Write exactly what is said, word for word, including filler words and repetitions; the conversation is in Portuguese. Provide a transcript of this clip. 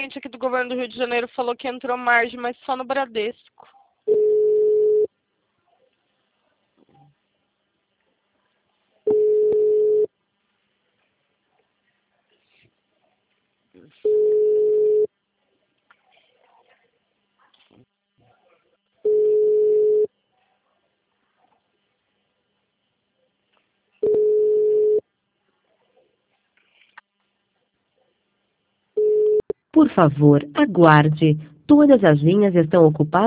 gerente aqui do governo do Rio de Janeiro falou que entrou margem, mas só no Bradesco. Por favor, aguarde. Todas as linhas estão ocupadas.